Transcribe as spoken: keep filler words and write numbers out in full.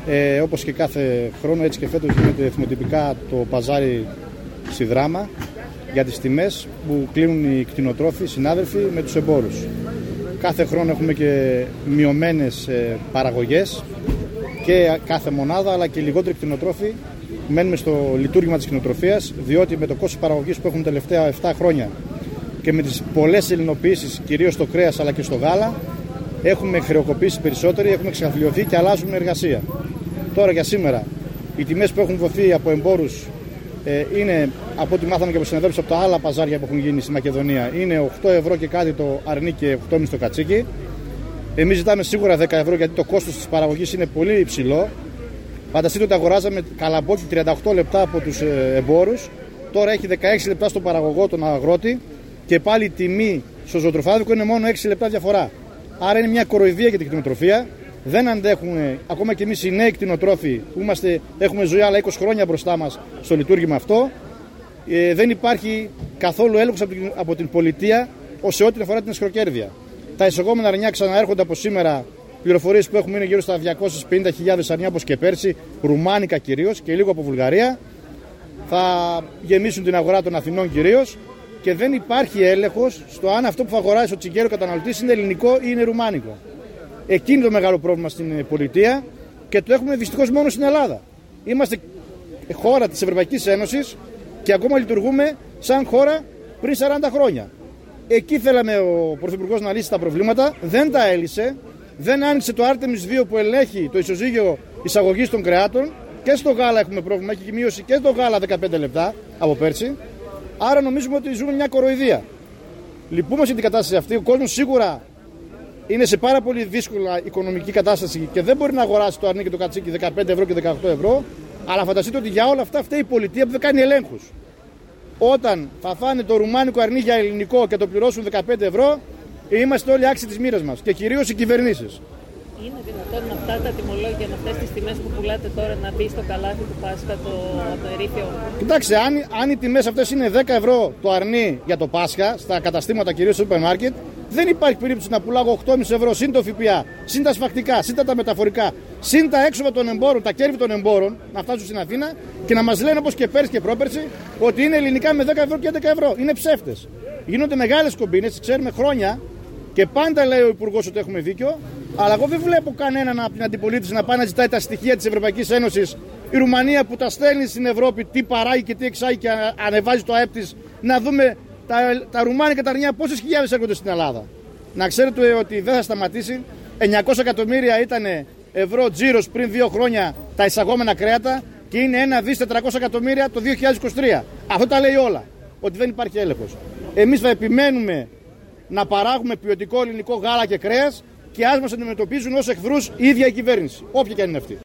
Ε, όπως και κάθε χρόνο, έτσι και φέτος γίνεται θυμοτυπικά το παζάρι στη Δράμα για τις τιμές που κλείνουν οι κτηνοτρόφοι συνάδελφοι με τους εμπόρους. Κάθε χρόνο έχουμε και μειωμένες παραγωγές και κάθε μονάδα, αλλά και λιγότεροι κτηνοτρόφοι μένουμε στο λειτουργήμα της κτηνοτροφίας, διότι με το κόστος παραγωγής που έχουμε τα τελευταία επτά χρόνια και με τις πολλές ελληνοποιήσεις, κυρίως στο κρέας αλλά και στο γάλα, έχουμε χρεοκοπήσει περισσότεροι, έχουμε ξαφλιωθεί και αλλάζουμε εργασία. Τώρα για σήμερα, οι τιμές που έχουν δοθεί από εμπόρους ε, είναι, από ό,τι μάθαμε και από συνεδέλφους από τα άλλα παζάρια που έχουν γίνει στη Μακεδονία, είναι οκτώ ευρώ και κάτι το αρνί και οκτώ κόμμα πέντε το κατσίκι. Εμείς ζητάμε σίγουρα δέκα ευρώ, γιατί το κόστος της παραγωγής είναι πολύ υψηλό. Φανταστείτε ότι αγοράζαμε καλαμπόκι τριάντα οκτώ λεπτά από τους εμπόρους, τώρα έχει δεκαέξι λεπτά στον παραγωγό, τον αγρότη, και πάλι η τιμή στο ζωοτροφάδικο είναι μόνο έξι λεπτά διαφορά. Άρα είναι μια κοροϊδία για την κτηνοτροφία. Δεν αντέχουν, ακόμα και εμείς οι νέοι κτηνοτρόφοι που είμαστε, έχουμε ζωή άλλα είκοσι χρόνια μπροστά μας στο λειτουργήμα αυτό. Ε, δεν υπάρχει καθόλου έλεγχος από την, από την πολιτεία σε ό,τι αφορά την εσχροκέρδεια. Τα εισαγόμενα αρνιά ξαναέρχονται από σήμερα. Πληροφορίες που έχουμε είναι γύρω στα διακόσιες πενήντα χιλιάδες αρνιά, όπως και πέρσι, ρουμάνικα κυρίως και λίγο από Βουλγαρία. Θα γεμίσουν την αγορά των Αθηνών κυρίως και δεν υπάρχει έλεγχος στο αν αυτό που θα αγοράσει ο τσιγκέρο καταναλωτής είναι ελληνικό ή είναι ρουμάνικο. Εκεί είναι το μεγάλο πρόβλημα στην πολιτεία και το έχουμε δυστυχώς μόνο στην Ελλάδα. Είμαστε χώρα της Ευρωπαϊκής Ένωσης και ακόμα λειτουργούμε σαν χώρα πριν σαράντα χρόνια. Εκεί θέλαμε ο Πρωθυπουργός να λύσει τα προβλήματα, δεν τα έλυσε, δεν άνοιξε το Άρτεμις δύο που ελέγχει το ισοζύγιο εισαγωγής των κρεάτων, και στο γάλα έχουμε πρόβλημα, έχει μείωση και στο γάλα δεκαπέντε λεπτά από πέρσι. Άρα νομίζουμε ότι ζούμε μια κοροϊδία. Λυπούμαστε για την κατάσταση αυτή. Ο κόσμος σίγουρα είναι σε πάρα πολύ δύσκολα οικονομική κατάσταση και δεν μπορεί να αγοράσει το αρνί και το κατσίκι δεκαπέντε ευρώ και δεκαοκτώ ευρώ. Αλλά φανταστείτε ότι για όλα αυτά φταίει η πολιτεία που δεν κάνει ελέγχους. Όταν θα φάνε το ρουμάνικο αρνί για ελληνικό και το πληρώσουν δεκαπέντε ευρώ, είμαστε όλοι άξιοι της μοίρας μας και κυρίως οι κυβερνήσεις. Είναι δυνατόν αυτά τα τιμολόγια, με αυτές τις τιμές που πουλάτε τώρα, να μπει στο καλάθι του Πάσχα το, το ερήφιο? Κοιτάξτε, αν, αν οι τιμές αυτές είναι δέκα ευρώ το αρνί για το Πάσχα, στα καταστήματα κυρίως στο σούπερ μάρκετ, δεν υπάρχει περίπτωση να πουλάω οκτώ κόμμα πέντε ευρώ συν το ΦΠΑ, συν τα σφακτικά, συν τα μεταφορικά, συν τα έξοδα των εμπόρων, τα κέρδη των εμπόρων, να φτάσουν στην Αθήνα και να μας λένε όπως και πέρσι και πρόπερσι ότι είναι ελληνικά με δέκα ευρώ και έντεκα ευρώ. Είναι ψεύτες. Γίνονται μεγάλες κομπίνες, ξέρουμε χρόνια. Και πάντα λέει ο Υπουργός ότι έχουμε δίκιο, αλλά εγώ δεν βλέπω κανέναν από την αντιπολίτευση να πάει να ζητάει τα στοιχεία της Ευρωπαϊκής Ένωσης. Η Ρουμανία που τα στέλνει στην Ευρώπη, τι παράγει και τι εξάγει και ανεβάζει το ΑΕΠ της, να δούμε τα, τα ρουμάνικα τα αρνιά πόσες χιλιάδες έρχονται στην Ελλάδα. Να ξέρετε ότι δεν θα σταματήσει. εννιακόσια εκατομμύρια ήταν ευρώ τζίρος πριν δύο χρόνια τα εισαγόμενα κρέατα και είναι ένα δις τετρακόσια εκατομμύρια το δύο χιλιάδες είκοσι τρία. Αυτό τα λέει όλα, ότι δεν υπάρχει έλεγχος. Εμείς θα επιμένουμε να παράγουμε ποιοτικό ελληνικό γάλα και κρέας και ας μας αντιμετωπίζουν ως εχθρούς η ίδια η κυβέρνηση, όποια και αν είναι αυτή.